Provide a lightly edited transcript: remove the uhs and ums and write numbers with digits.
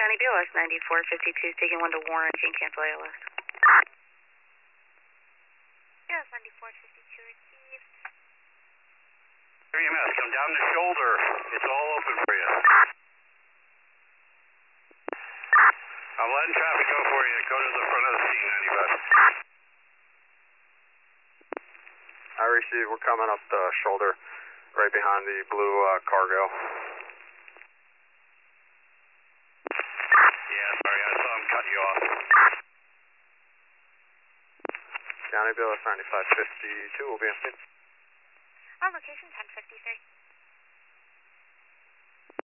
County BLS 9452, taking 1 to Warren, can cancel ALS. BLS 9452 received. EMS, come down the shoulder. It's all open for you. I'm letting traffic go for you. Go to the front of the scene, 95. I received. We're coming up the shoulder, right behind the blue cargo. Yeah, sorry, I saw him cut you off. County BLS 9552 will be in. On location 1053.